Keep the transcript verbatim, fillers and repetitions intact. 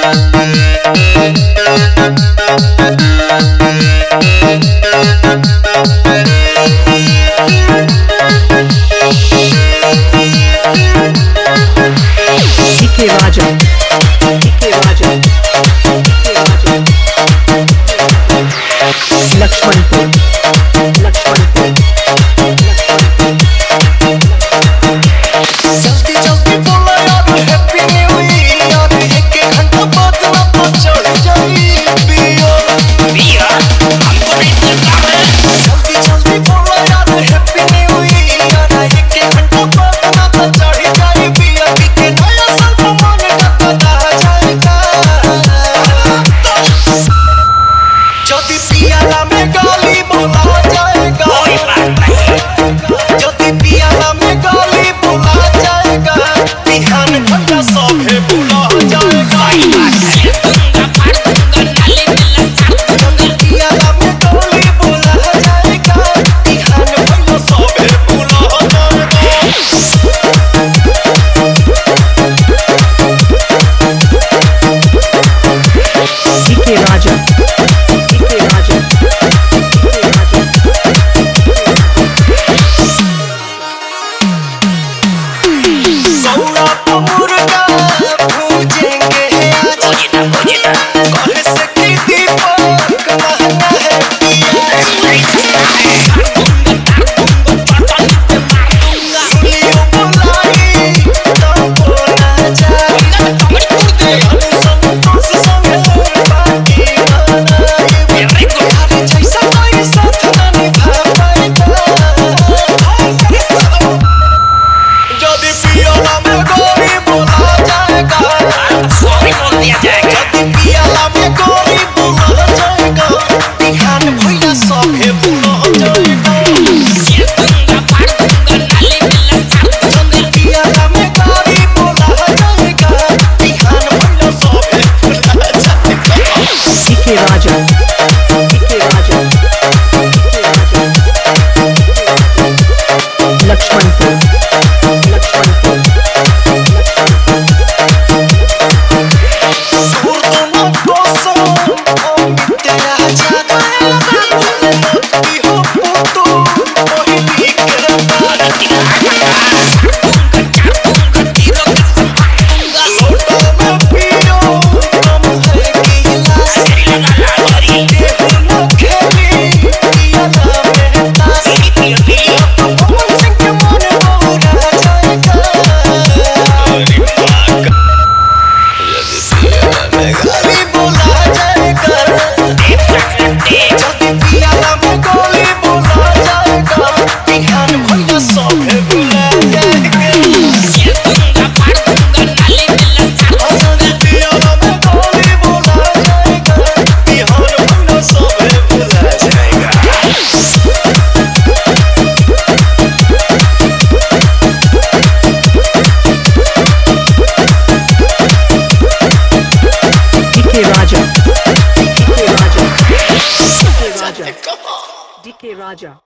Dike Raja, Dike Raja, Dike Raja, Lakshmanpur, Lakshmanpur, जल्दी जल्दी बोला यार हैप्पी न्यू ईयर एक एक घंटा बाद ना तो चढ़ जाई पिया पिया हमको नहीं पता है जल्दी जल्दी बोला यार हैप्पी न्यू ईयर एक एक घंटा बाद ना तो चढ़ जाई पिया कि नया साल को मन का पता जाएगा जल्दी पियाला में गाली बोला जाएगा कोई बात नहीं जल्दी पियाला में गाली बोला जाएगा बिहान घंटा सभे भूला जाएगा दूंगा फाड़ दूंगा नाली में लगा जल्दी पियाला में गाली बोला जाएगा बिहान घंटा सभे भूला जाएगा Dike Raja, Dike Raja, Dike Raja. सौरा मुर्गा भूजेंगे आज कहे से कि दीपक महंगा है सुनियो बुलाई तो बोला जाए संतोष संगे बाकी बनाए हर जैसा कोई साथ ना निभा पाएगा जल्दी पियाला में गोली बोला जाएगा सॉरी बोल दिया जाएगा जल्दी पियाला में गोली बोला जाएगा बिहान भैया सभे भूला जाएगा दूंगा फाड़ दूंगा नाली में लगा जल्दी पियाला में गोली बोला जाएगा बिहान भैया सभे भूला जाएगा Dike Raja, Dike Raja, Dike Raja, Lakshmanpur, Lakshmanpur, Lakshmanpur. दूर दोनों कोसों अमित राजा मोती हो पुतु मोहिनी करता लोटा में पियो कम है गिलास केहू न खेली पियाला में तास पवन सिंह के मन बौरा जाएगा गाली बोला जाएगा जल्दी पियाला में गोली बोला जाएगा बिहान भैया सभे भूला जाएगा दूंगा फाड़ दूंगा नाली में लगा जल्दी पियाला में गोली बोला जाएगा बिहान भैया सभे भूला जाएगा Dike Raja, Dike Raja, Dike Raja, Come on. Dike Raja.